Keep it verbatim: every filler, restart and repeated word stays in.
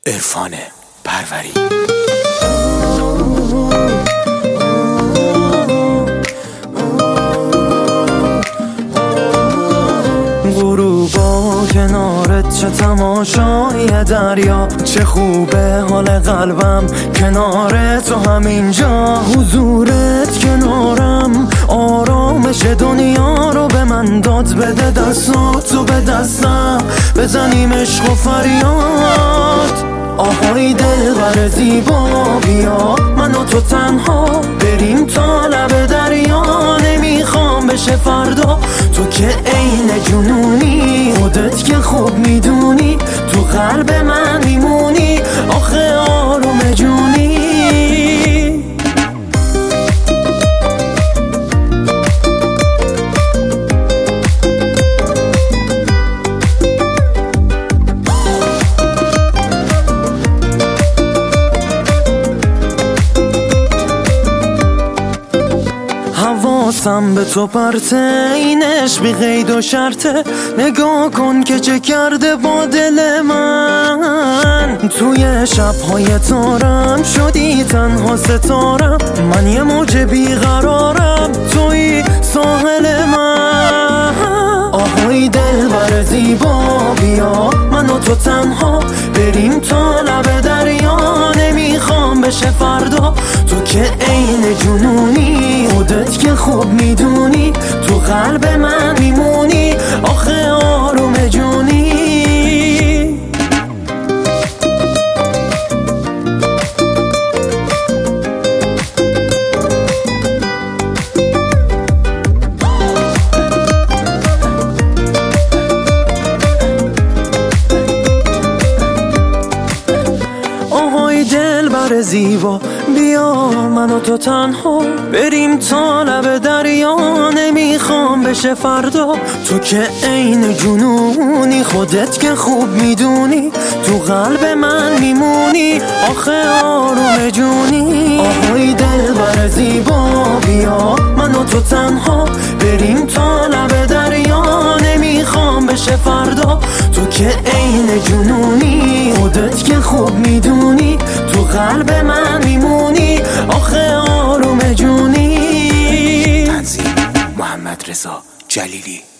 عرفان پروری. غروبا کنارت چه تماشای دریا، چه خوبه حال قلبم کنار تو همینجا. حضورت کنارم آرامش دنیا رو به من داد، بده دستاتو به دستم بزنیم عشق و فریاد. آهای دلبر زیبا بیا من و تو تنها بریم تا لب دریا، نمیخوام بشه فردا. تو که عین جنونی خودت که خوب میدونی، تو قلب من میمونی آخه آروم جونی. حواسم به تو پرته، این عشق بی قید و شرطه. نگاه کن که چه کرده با دل من، توی شبهای تارم شدی تنها ستارم. من یه موج بیقرارم توی ساحل من. آهای دلبر زیبا بیا من و تو تنها بریم تا لب دریا، نمیخوام بشه فردا. تو که عین جنونی خودت که خوب میدونی، تو قلب من میمونی آخه آروم جونی. دلبر زیبا بیا من و تو تنها بریم تا لب دریا، نمیخوام بشه فردا. تو که عین جنونی خودت که خوب میدونی، تو قلب من میمونی آخه آروم جونی. آهای دلبر زیبا بیا من و تو تنها بریم تا لب دریا، نمیخوام بشه فردا. تو که عین جنونی خودت که خوب میدونی، تو قلب من میمونی آخه آروم جونی. تنظیم محمد رضا جلیلی.